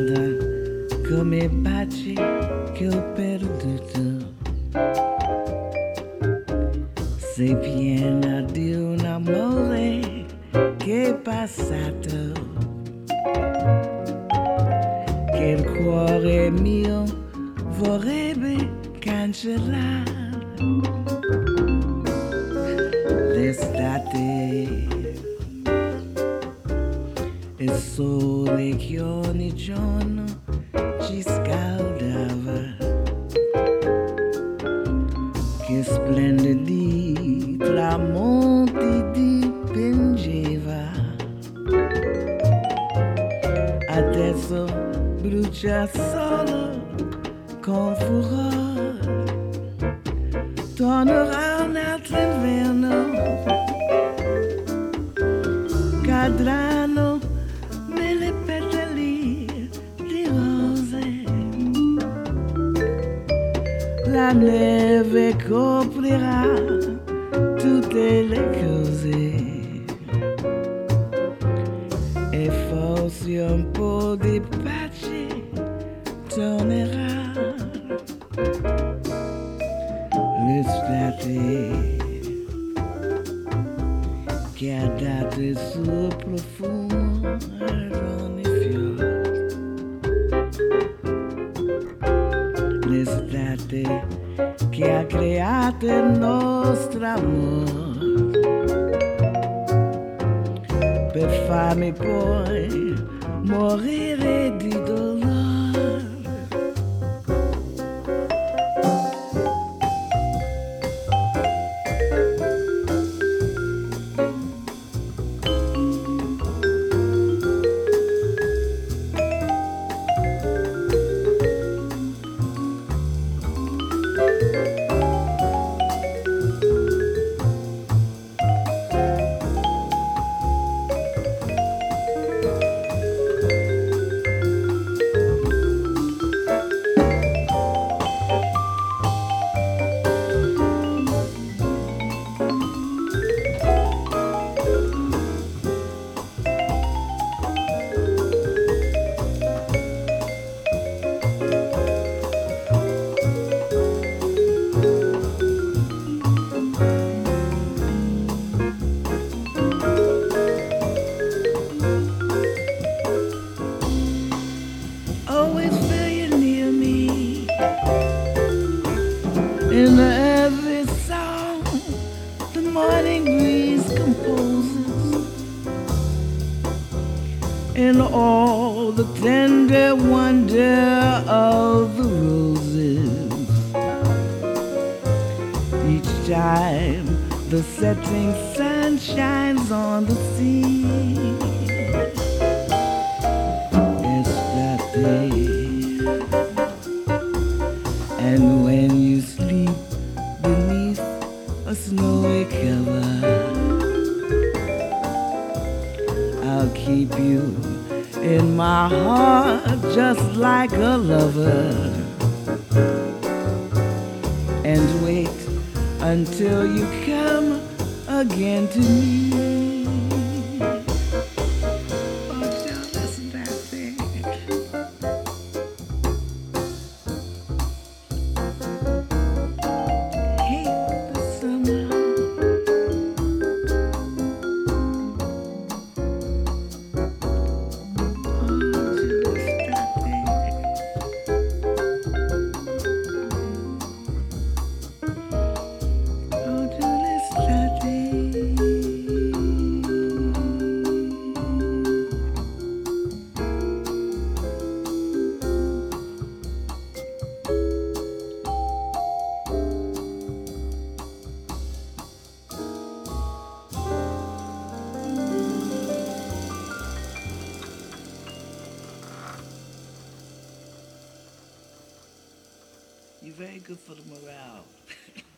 scalda come baci che ho perduto. Sei piena di un amore che è passato, che il cuore mio vorrebbe cancellare. L'estate, il sole che ogni giorno ci scaldava, che splendidi tramonti dipingeva. Adesso brucia solo con furore, tornerà un altro inverno, cadranno mille petali di rose, la neve coprirà tutte le cose e forse un po' di pace tornerà. L'estate che ha dato il suo profumo ad ogni fiore. L'estate che ha creato il nostro amore, per farmi poi morire di dolore. Always feel you near me in every song the morning breeze composes, in all the tender wonder of the roses. Each time the setting sun shines on the sea, and when you sleep beneath a snowy cover, I'll keep you in my heart just like a lover, and wait until you come again to me. You're very good for the morale.